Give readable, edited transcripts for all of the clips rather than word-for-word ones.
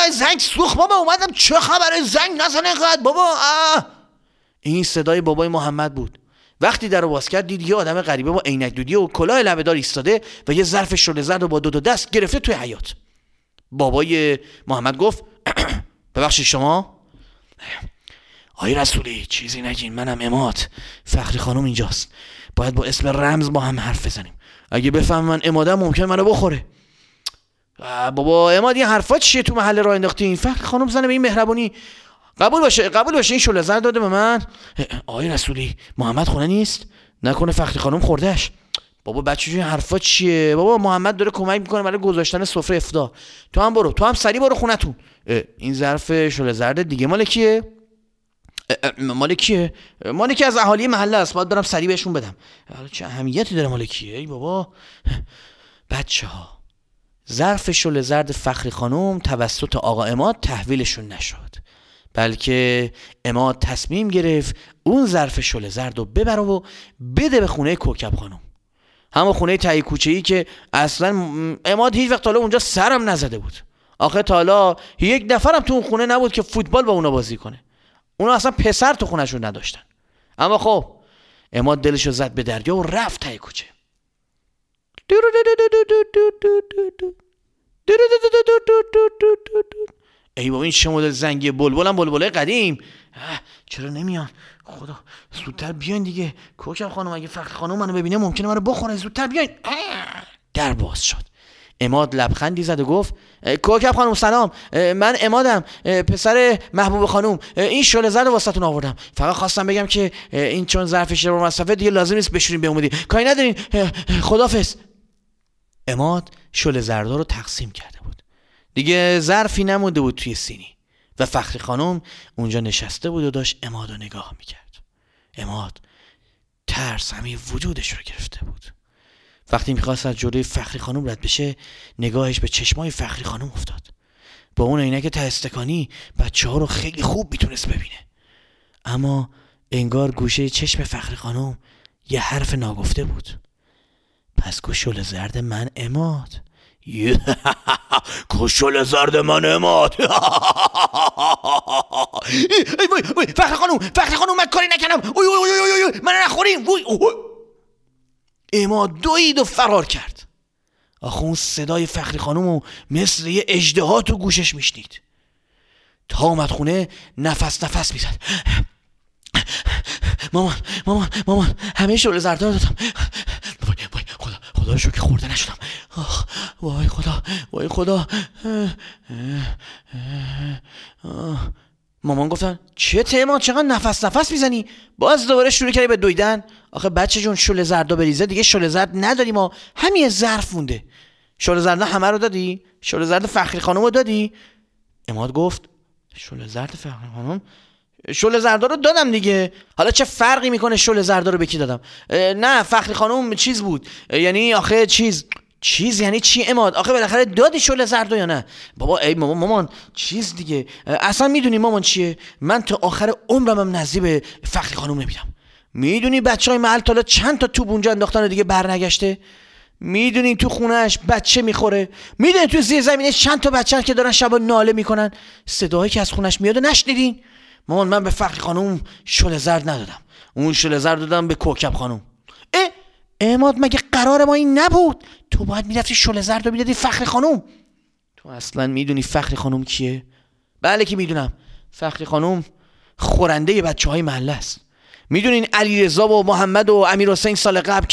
زنگ سوخت بابا، اومدم چه خبره، زنگ نزن اینقدر بابا. این صدای بابای محمد بود. وقتی در رو باز کرد دید یه آدم غریبه با عینک دودی و کلاه لبه‌دار ایستاده و یه ظرف شله زرد رو با دو دست گرفته توی حیاط. بابای محمد گفت ببخشید شما؟ آقای رسولی چیزی نگین، منم عماد، فخری خانم اینجاست، باید با اسم رمز با هم حرف بزنیم، اگه بفهم من عمادم ممکن منو بخوره. بابا عماد این حرفا چیه تو محل راه انداختین؟ فخری خانم زنه به این مهربونی. قبول باشه این شله زرد داده به من. آقای رسولی محمد خونه نیست؟ نکنه فخری خانم خوردهش؟ بابا بچه این حرفا چیه؟ بابا محمد داره کمک میکنه برای گذاشتن سفره افطار. تو هم برو، تو هم سری برو خونتون. این ظرف شله زرد دیگه مال کیه؟ مال کیه؟ مال کی از اهالی محله است، باید برم سری بهشون بدم. چه اهمیتی داره مال کیه؟ ای بابا. بچه‌ها ظرف شله زرد فخری خانم توسط آقا عماد تحویلشون نشد، بلکه عماد تصمیم گرفت اون ظرف شله زرد رو ببره و بده به خونه کوکب خانم، همون خونه تایی کوچه‌ای که اصلا عماد هیچ وقت تا اونجا سرم نزده بود. آخه تا حالا یک نفرم تو اون خونه نبود که فوتبال با اونا بازی کنه. اونا اصلا پسر تو خونه‌شون نداشتن. اما خب عماد دلشو زد به دریا و رفت تایی کوچه. ای بابا این چه مدل زنگی؟ بلبلم بلبلای قدیم. چرا نمیان؟ خدا زودتر بیاین دیگه. کوکب خانم اگه فخری خانم منو ببینه ممکنه منو بخوره، زودتر بیاین. در باز شد. عماد لبخندی زد و گفت کوکب خانم سلام، من عمادم، پسر محبوب خانم. این شله زرد واسهتون آوردم، فقط خواستم بگم که این چون ظرف شیر و مصرفه دیگه لازم نیست بشورین بمونید، کاری ندارین، خدافظ. عماد شله زردا رو تقسیم کرده بود، دیگه ظرفی نمونده بود توی سینی و فخری خانم اونجا نشسته بود و داشت عماد رو نگاه میکرد. عماد ترس همه وجودش رو گرفته بود. وقتی میخواست از جلوی فخری خانم رد بشه نگاهش به چشمای فخری خانم افتاد. با اون عینک ته استکانی بچه‌ها رو خیلی خوب میتونست ببینه، اما انگار گوشه چشم فخری خانم یه حرف ناگفته بود. پس شله زرد من عماد. شله زرد من عماد. فخری خانم من کاری نکردم، من نخوریم. عماد دوید و فرار کرد. آخه اون صدای فخری خانومو مثل یه اژدها تو گوشش میشنید. تا اومد خونه نفس میزد. مامان همه شله زردا رو دادم. خدا رو شکر خورده نشدم. وای خدا. مامان گفتن چه تیمان چقدر نفس میزنی؟ باز دوباره شروع کردی به دویدن. آخه بچه جون شله زردا بریزه دیگه شله زرد نداریم، ما همین زرف مونده. شله زرد همه رو دادی؟ شله زرد فخری خانم رو دادی؟ عماد گفت شله زرد فخری خانم؟ شله زردا رو دادم دیگه. حالا چه فرقی میکنه شله زردا رو به کی دادم؟ نه فخری خانم چیز بود، یعنی آخه چیز یعنی چی عماد؟ آخه بالاخره دادی شله زردو یا نه؟ بابا ای مامان چیز دیگه. اصلا میدونی مامان چیه؟ من تا آخر عمرم نزدیک به فخری خانم نمیدم. میدونی بچهای محل تا چند تا توپ اونجا انداختن و دیگه برنگشته؟ میدونی تو خونهش بچه میخوره؟ میدونی تو زیر زمینش چند تا بچه که دارن شبا ناله میکنن؟ صدایی که از خونش میاد نشنیدین؟ مامان من به فخری خانم شله زرد ندادم، اون شله زرد دادم به کوکب خانم. عماد مگه قرار ما این نبود؟ تو باید میرفتی شله زرد رو میدادی فخری خانم. تو اصلا میدونی فخری خانم کیه؟ بله که میدونم. فخری خانم خورنده بچه های محله است. میدونین علیرضا و محمد و امیرحسین سال قبل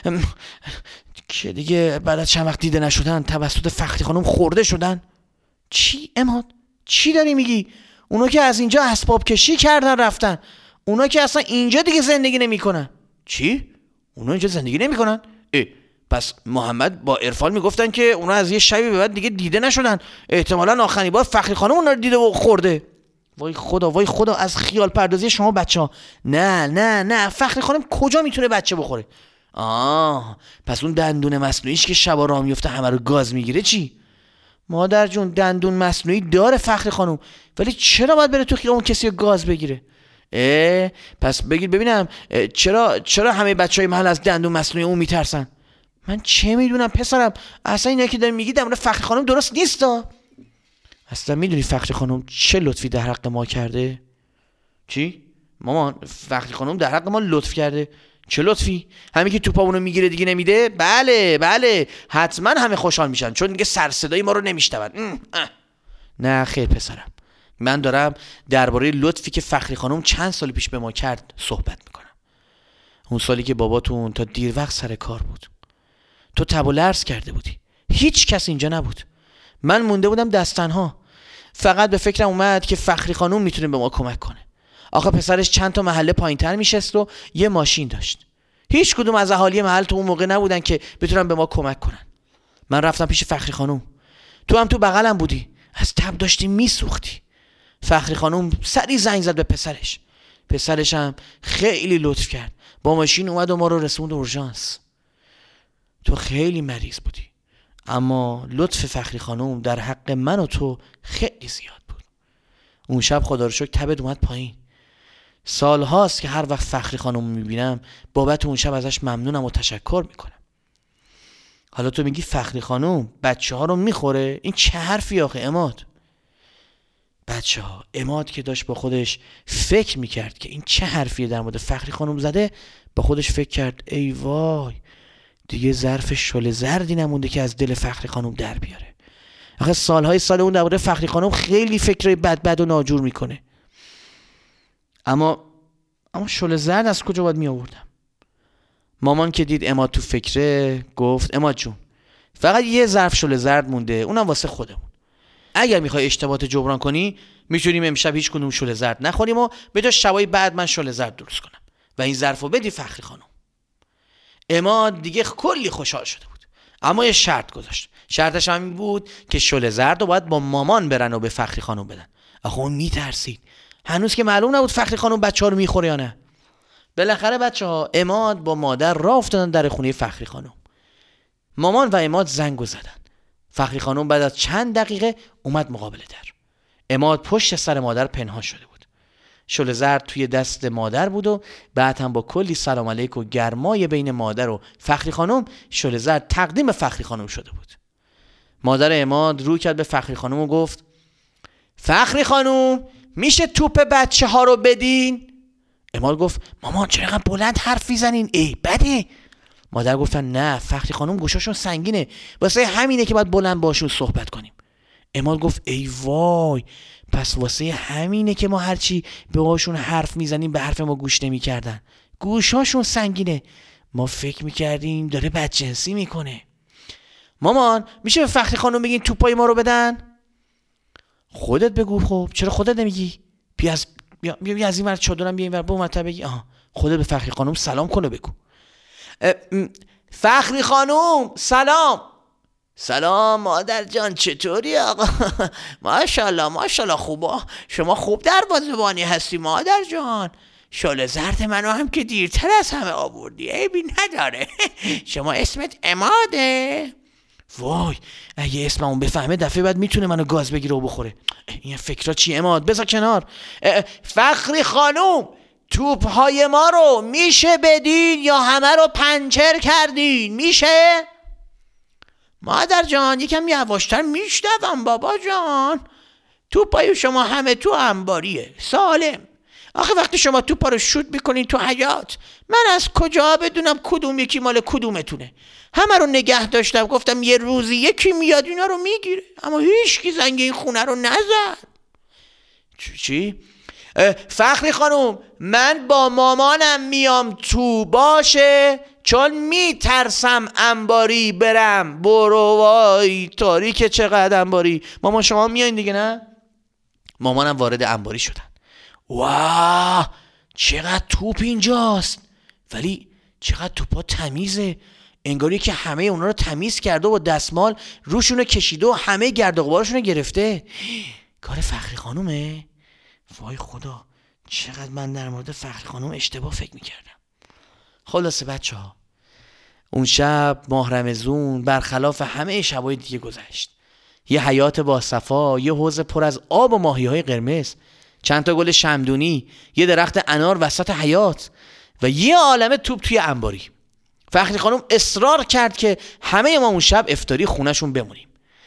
که دیگه بعد از چند وقت دیده نشدن توسط فخری خانم خورده شدن؟ چی عماد؟ چی داری میگی؟ اونا که از اینجا اسباب کشی کردن رفتن، اونا که اصلا اینجا دیگه زندگی نمیکنن. چی؟ اونا اینجا زندگی نمیکنن؟ پس محمد با عرفان میگفتن که اونا از یه شبی به بعد دیگه دیده نشدن، احتمالاً آخرین بار فخری خانم اونا رو دیده و خورده. وای خدا از خیال پردازی شما بچه‌ها. نه فخری خانم کجا میتونه بچه بخوره؟ پس اون دندون مصنوعیش که شبا راه میفته همه رو گاز میگیره چی؟ مادر جون دندون مصنوعی داره فخری خانم، ولی چرا باید بره تو خیابون کسی رو گاز بگیره؟ پس بگید ببینم چرا همه بچهای محل از دندون مصنوعی اون میترسن؟ من چه میدونم پسرم، اصلا اینا که داری میگی در مورد فخری خانم درست نیستا. اصلا میدونی فخری خانم چه لطفی در حق ما کرده؟ چی؟ مامان فخری خانم در حق ما لطف کرده؟ چه لطفی؟ همین که توپامونو میگیره دیگه نمیده؟ بله حتما همه خوشحال میشن چون دیگه سر صدای ما رو نمیشنون. نه خیر پسرم، من دارم درباره لطفی که فخری خانم چند سال پیش به ما کرد صحبت میکنم. اون سالی که باباتون تا دیر وقت سر کار بود، تو تب و لرز کرده بودی، هیچ کس اینجا نبود، من مونده بودم دست تنها. فقط به فکرم اومد که فخری خانم میتونه به ما کمک کنه. آخه پسرش چند تا محله پایینتر میشست و یه ماشین داشت. هیچ کدوم از اهالی محل تو اون موقع نبودن که بتونن به ما کمک کنن. من رفتم پیش فخری خانم، تو هم تو بغلم بودی، از تب داشتی میسوختی. فخری خانم سری زنگ زد به پسرش هم خیلی لطف کرد، با ماشین اومد و ما رو رسوند اورژانس. تو خیلی مریض بودی، اما لطف فخری خانم در حق من و تو خیلی زیاد بود. اون شب خدا رو شکر تبت اومد پایین. سال هاست که هر وقت فخری خانم میبینم بابت اون شب ازش ممنونم و تشکر میکنم. حالا تو میگی فخری خانم بچه ها رو میخوره؟ این چه حرفی آخه عماد؟ بچه ها، عماد که داشت با خودش فکر میکرد که این چه حرفیه در مورد فخری خانم زده، با خودش فکر کرد ای وای، دیگه ظرف شل زردی نمونده که از دل فخری خانم در بیاره. آخه سالهای سال اون درباره فخری خانم خیلی فکرای بد و ناجور میکنه. اما شل زرد از کجا باید می آوردم؟ مامان که دید عماد تو فکره گفت عماد جون، فقط یه ظرف شل زرد مونده، اونم واسه خودمون. اگر میخوای اشتباهات جبران کنی میتونیم امشب هیچ کدوم شل زرد نخوریم و به جای شبای بعد من شل زرد درست کنم و این ظرفو بدی فخری خانم. عماد دیگه کلی خوشحال شده بود، اما یه شرط گذاشت. شرطش هم این بود که شل زرد رو باید با مامان برن و به فخری خانم بدن. آخه اون میترسید، هنوز که معلوم نبود فخری خانم بچه‌ها رو میخوره یا نه. بالاخره بچه‌ها عماد با مادر راه افتادن در خونه فخری خانم. مامان و عماد زنگو زدن. فخری خانم بعد از چند دقیقه اومد مقابل در. عماد پشت سر مادر پنهان شده بود. شل زرد توی دست مادر بود و بعد هم با کلی سلام علیک و گرمای بین مادر و فخری خانم شل زرد تقدیم فخری خانم شده بود. مادر عماد رو کرد به فخری خانم و گفت فخری خانم میشه توپ بچه ها رو بدین؟ عماد گفت مامان چرا اینقدر بلند حرف میزنین؟ ای بده. مادر گفتن نه فخری خانم گوشاشون سنگینه، واسه همینه که باید بلند باشون صحبت کنیم. عماد گفت ای وای، پس واسه همینه که ما هرچی به هاشون حرف میزنیم به حرف ما گوش نمیکردن. گوشاشون سنگینه، ما فکر میکردیم داره بدجنسی میکنه. مامان میشه به فخری خانم بگین توپای ما رو بدن؟ خودت بگو. خب چرا خودت نمیگی؟ بیا از این ور چادرم بیا این ور به مرتبه بگی. خودت به فخری خانم سلام کنه بگو. فخری خانم سلام مادر جان، چطوری آقا؟ ماشاءالله خوبا، شما خوب دروازه‌بانی هستی مادر جان. شل زرد منو هم که دیرتر از همه آوردی، عیبی نداره. شما اسمت عماده؟ وای اگه اسممون بفهمه دفعه بعد میتونه منو گاز بگیره و بخوره. این فکرها چی عماد؟ بذار کنار. فخری خانم توپ‌های ما رو میشه بدین یا همه رو پنچر کردین؟ میشه؟ مادر جان یکم یواشتر میشنوم بابا جان. توپای شما همه تو انباریه سالم. آخه وقتی شما توپا رو شوت میکنین تو حیاط، من از کجا بدونم کدوم یکی مال کدومتونه؟ همه رو نگه داشتم، گفتم یه روزی یکی میاد اینا رو میگیره، اما هیچ کی زنگ این خونه رو نزد. چی؟ فخری خانم من با مامانم میام تو، باشه؟ چون میترسم انباری برم. برو وای تاریکه چقدر انباری. مامان شما میایین دیگه نه؟ مامانم وارد انباری شدن. واه چقدر توپ اینجاست، ولی چقدر توپا تمیزه، انگاری که همه اونا رو تمیز کرده و با دستمال روشونو کشیده و همه گرد و غبارشونو گرفته. کار فخری خانومه؟ وای خدا چقدر من در مورد فخری خانوم اشتباه فکر میکردم. خلاصه بچه ها اون شب ماه رمضون برخلاف همه شبای دیگه گذشت. یه حیات با صفا، یه حوض پر از آب و ماهی‌های قرمز، چند تا گل شمدونی، یه درخت انار وسط حیات و یه عالمه توپ توی انباری. فخری خانم اصرار کرد که همه ما اون شب افطاری خونه‌شون بمونیم.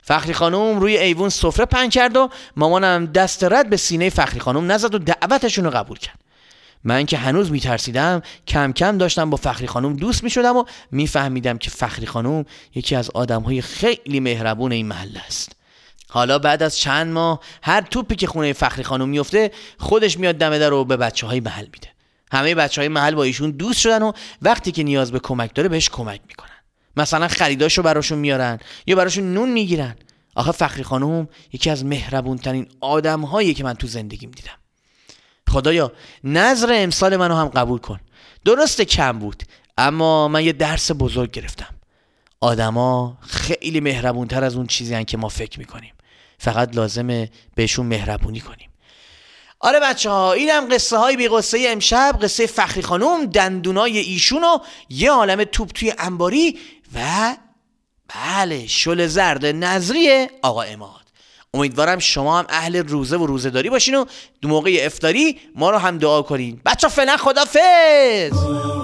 فخری خانم روی ایوون سفره پهن کرد و مامانم دست رد به سینه فخری خانم نزد و دعوتشون رو قبول کرد. من که هنوز میترسیدم کم کم داشتم با فخری خانم دوست میشدم و میفهمیدم که فخری خانم یکی از آدمهای خیلی مهربون این محله است. حالا بعد از چند ماه هر توپی که خونه فخری خانم میفته خودش میاد دم در رو به بچه‌های محل میده. همه بچه‌های محل با ایشون دوست شدن و وقتی که نیاز به کمک داره بهش کمک میکنن. مثلا خریداشو براشون میارن یا براشون نون میگیرن. آخه فخری خانم یکی از مهربونترین آدم‌هایی که من تو زندگیم دیدم. خدایا نذر امسال منو هم قبول کن. درسته کم بود اما من یه درس بزرگ گرفتم. آدما خیلی مهربونتر از اون چیزی هن که ما فکر میکنیم. فقط لازمه بهشون مهربونی کنیم. آره بچه ها، اینم قصه های بی قصه امشب. قصه فخری خانم، دندونای ایشون و یه عالم توپ توی انباری و بله شل زرد نظری آقا عماد. امیدوارم شما هم اهل روزه و روزه‌داری باشین و دو موقع افطاری ما رو هم دعا کنین. بچه ها فعلا خدافظ.